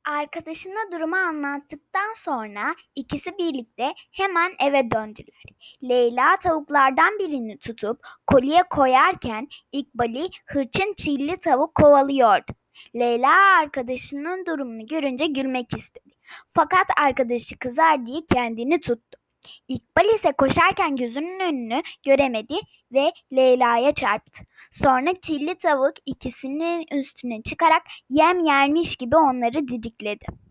Arkadaşına durumu anlattıktan sonra ikisi birlikte hemen eve döndüler. Leyla tavuklardan birini tutup kolye koyarken İkbal'i hırçın çilli tavuk kovalıyordu. Leyla arkadaşının durumunu görünce gülmek istedi. Fakat arkadaşı kızar diye kendini tuttu. İkbal ise koşarken gözünün önünü göremedi ve Leyla'ya çarptı. Sonra çilli tavuk ikisinin üstüne çıkarak yem yermiş gibi onları didikledi.